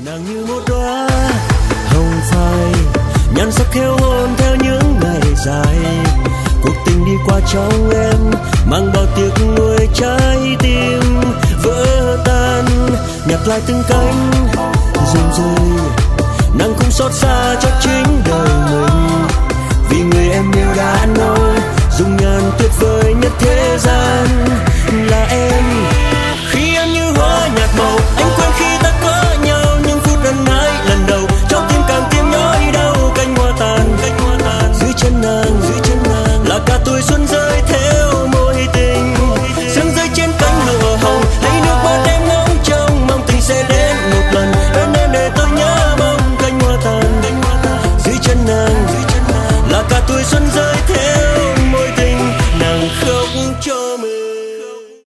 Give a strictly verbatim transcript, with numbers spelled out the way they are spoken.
nàng như một đóa hồng phai, nhan sắc khéo hôn theo những ngày dài. Cuộc tình đi qua trong em, mang bao tiếc nuối trái tim vỡ tan. Nhặt lại từng cánh rụng rơi, nàng cũng xót xa cho chính đời mình. Vì người em yêu đã nói, dung nhan tuyệt vời nhất thế gian là em.